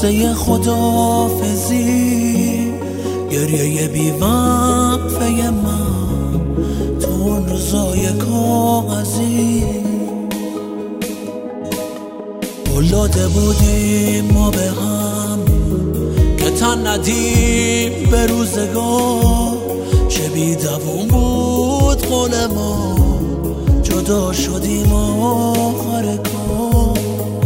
لحظه خداحافظی، گریه بی‌وقفه من تو اون روزای کاغذی. قول داده بودیم ما به هم که تن ندیم به روزگار، چه بی دوام بود قول ما، جدا شدیم آخر کار.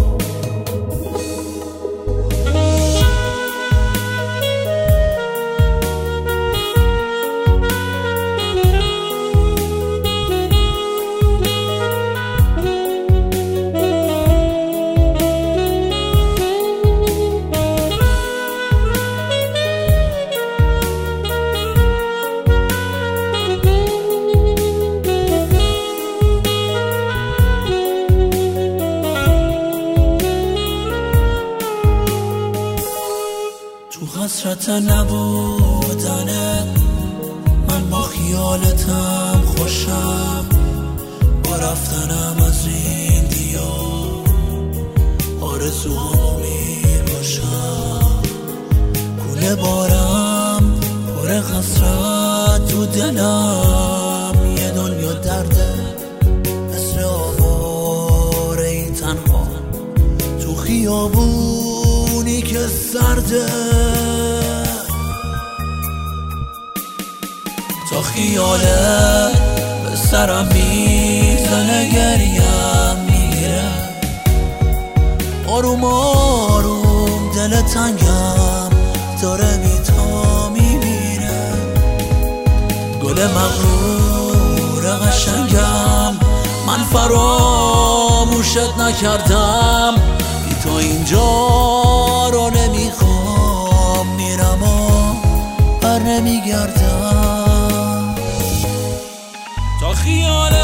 تو حسرت نبودنه من با خیالتم خوشم، با رفتنم از این دیار آرزوهامو میباشم. کوله بارم پر حسرت تو دلم، یه دنیا درده مثل آواره ای تنها تو خیابونی که سرده. تا خیاله به سرم میزنه گریم میگیره، آروم آروم دل تنگم داره بیتا میمیره. گل مغرور قشنگم من فراموشت نکردم، بی تو اینجا رو نمیخوام، میرم و بر نمیگردم. تا خیال